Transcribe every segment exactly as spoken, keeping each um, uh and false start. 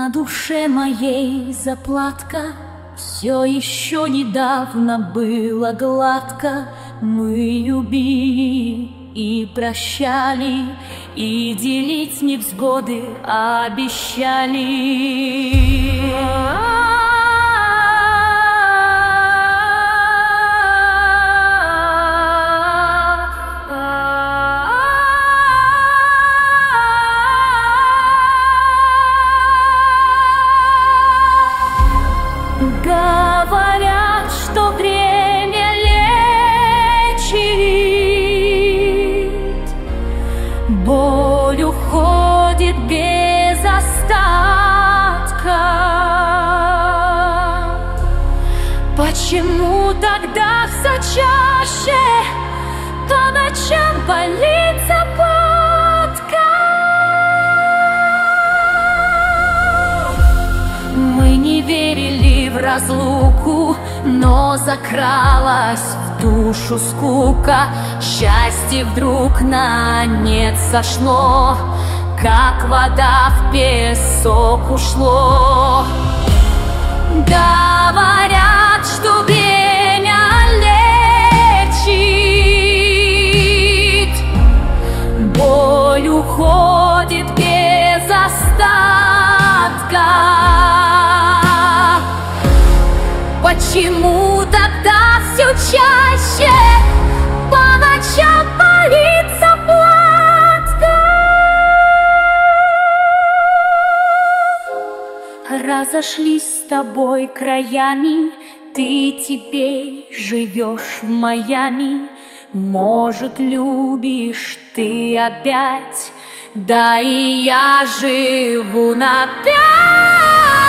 На душе моей заплатка, все еще недавно было гладко. Мы любили и прощали, и делить невзгоды обещали. Говорят, что время лечит, боль уходит без остатка. Почему тогда все чаще по ночам болит заботка? Мы не верили в разлуку, но закралась в душу скука. Счастье вдруг на нет сошло, как вода в песок ушло. Говорят, что время лечит, боль уходит без остатка. Почему тогда все чаще по ночам болит заплатка? Разошлись с тобой краями, ты теперь живешь в Майами. Может, любишь ты опять, да и я живу на пять.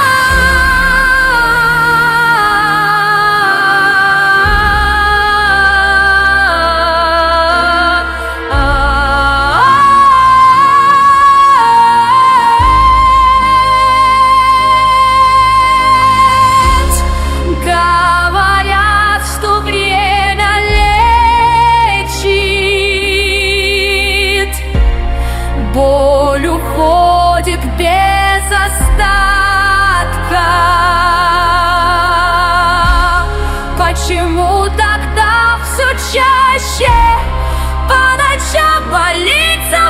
Боль уходит без остатка. Почему тогда все чаще по ночам болит?